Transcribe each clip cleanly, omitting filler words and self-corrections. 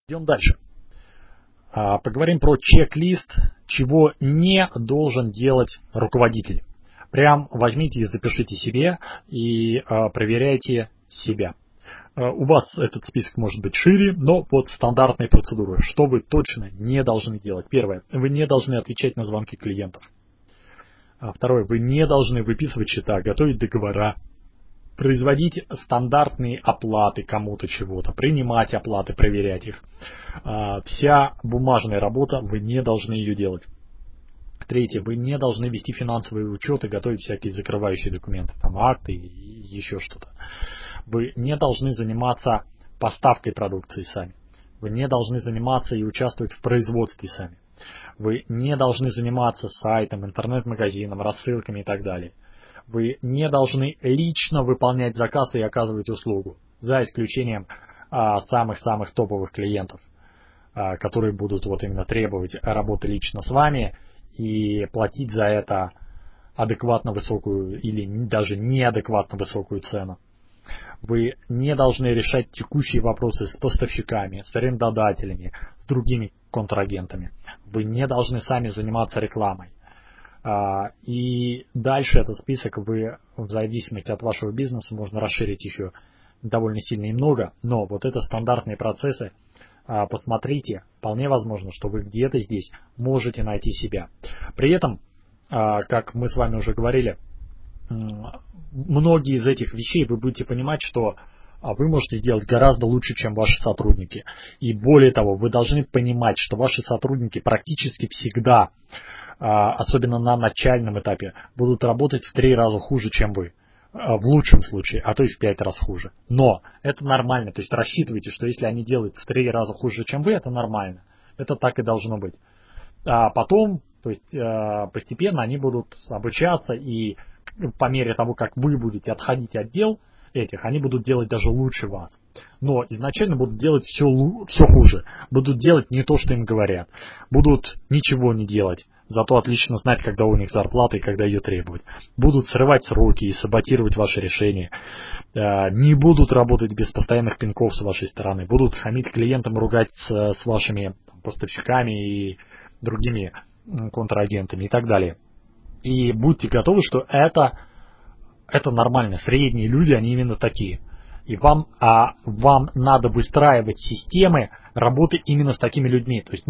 Идем дальше. Поговорим про чек-лист, чего не должен делать руководитель. Прям возьмите и запишите себе и проверяйте себя. У вас этот список может быть шире, но вот стандартные процедуры. Что вы точно не должны делать? Первое. Вы не должны отвечать на звонки клиентов. Второе. Вы не должны выписывать счета, готовить договора, производить стандартные оплаты кому-то чего-то, принимать оплаты, проверять их. Вся бумажная работа, вы не должны ее делать. Третье, вы не должны вести финансовые учеты, готовить всякие закрывающие документы, там акты и еще что-то. Вы не должны заниматься поставкой продукции сами. Вы не должны заниматься и участвовать в производстве сами. Вы не должны заниматься сайтом, интернет-магазином, рассылками и так далее. Вы не должны лично выполнять заказ и оказывать услугу, за исключением самых-самых топовых клиентов, которые будут вот именно требовать работы лично с вами и платить за это адекватно высокую или даже неадекватно высокую цену. Вы не должны решать текущие вопросы с поставщиками, с арендодателями, с другими контрагентами. Вы не должны сами заниматься рекламой. И дальше этот список вы, в зависимости от вашего бизнеса, можно расширить еще довольно сильно и много. Но вот это стандартные процессы. Посмотрите, вполне возможно, что вы где-то здесь можете найти себя. При этом, как мы с вами уже говорили, многие из этих вещей вы будете понимать, что вы можете сделать гораздо лучше, чем ваши сотрудники. И более того, вы должны понимать, что ваши сотрудники практически всегда, особенно на начальном этапе, будут работать в 3 раза хуже, чем вы. В лучшем случае, а то и в 5 раз хуже. Но это нормально, то есть рассчитывайте, что если они делают в 3 раза хуже, чем вы, это нормально. Это так и должно быть. А потом, то есть постепенно они будут обучаться, и по мере того, как вы будете отходить от дел этих, они будут делать даже лучше вас. Но изначально будут делать все хуже. Будут делать не то, что им говорят. Будут ничего не делать. Зато отлично знать, когда у них зарплата и когда ее требовать. Будут срывать сроки и саботировать ваши решения. Не будут работать без постоянных пинков с вашей стороны. Будут хамить клиентам, ругать с вашими поставщиками и другими контрагентами и так далее. И будьте готовы, что это нормально. Средние люди, они именно такие. И вам надо выстраивать системы работы именно с такими людьми. То есть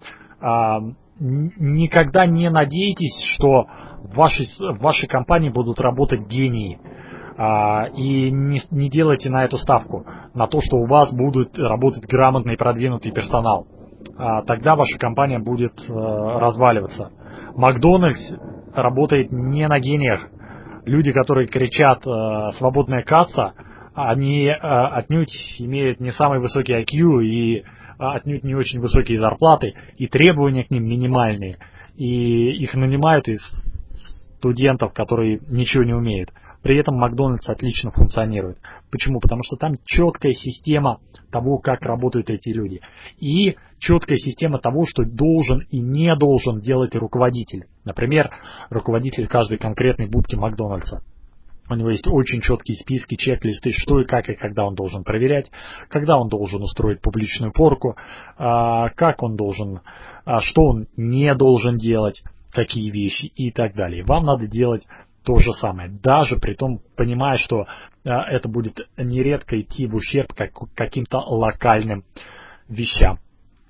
никогда не надейтесь, что в вашей компании будут работать гении. И не делайте на эту ставку, на то, что у вас будет работать грамотный и продвинутый персонал. Тогда ваша компания будет разваливаться. Макдональдс работает не на гениях. Люди, которые кричат «свободная касса», они отнюдь имеют не самый высокий IQ и отнюдь не очень высокие зарплаты, и требования к ним минимальные. И их нанимают из студентов, которые ничего не умеют. При этом Макдональдс отлично функционирует. Почему? Потому что там четкая система того, как работают эти люди. И четкая система того, что должен и не должен делать руководитель. Например, руководитель каждой конкретной будки Макдональдса. У него есть очень четкие списки, чек-листы, что и как и когда он должен проверять, когда он должен устроить публичную порку, как он должен, что он не должен делать, какие вещи и так далее. Вам надо делать то же самое, даже при том, понимая, что это будет нередко идти в ущерб каким-то локальным вещам.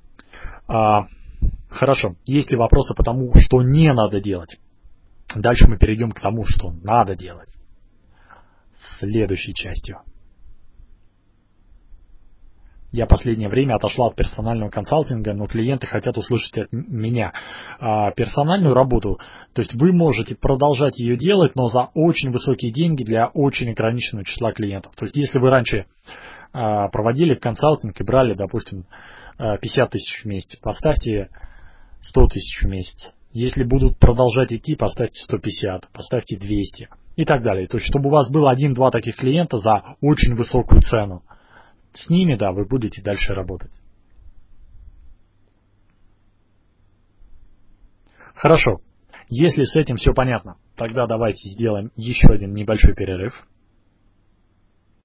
Хорошо, есть ли вопросы по тому, что не надо делать? Дальше мы перейдем к тому, что надо делать. Следующей частью. Я последнее время отошла от персонального консалтинга, но клиенты хотят услышать от меня персональную работу. То есть вы можете продолжать ее делать, но за очень высокие деньги для очень ограниченного числа клиентов. То есть если вы раньше проводили консалтинг и брали, допустим, 50 тысяч в месяц, поставьте 100 тысяч в месяц. Если будут продолжать идти, поставьте 150, поставьте 200 и так далее. То есть чтобы у вас было 1-2 таких клиента за очень высокую цену. С ними, да, вы будете дальше работать. Хорошо. Если с этим все понятно, тогда давайте сделаем еще один небольшой перерыв.